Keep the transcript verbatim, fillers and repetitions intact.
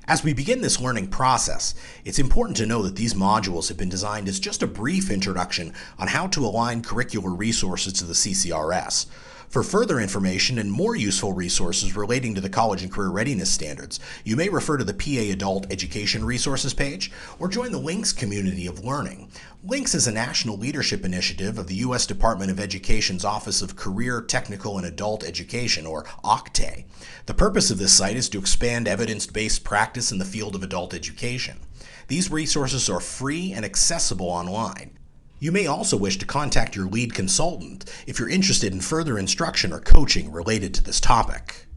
As we begin this learning process, it's important to know that these modules have been designed as just a brief introduction on how to align curricular resources to the C C R S. For further information and more useful resources relating to the College and Career Readiness Standards, you may refer to the P A Adult Education Resources page or join the LINCS community of learning. LINCS is a national leadership initiative of the U S Department of Education's Office of Career, Technical, and Adult Education, or OCTAE. The purpose of this site is to expand evidence-based practice in the field of adult education. These resources are free and accessible online. You may also wish to contact your lead consultant if you're interested in further instruction or coaching related to this topic.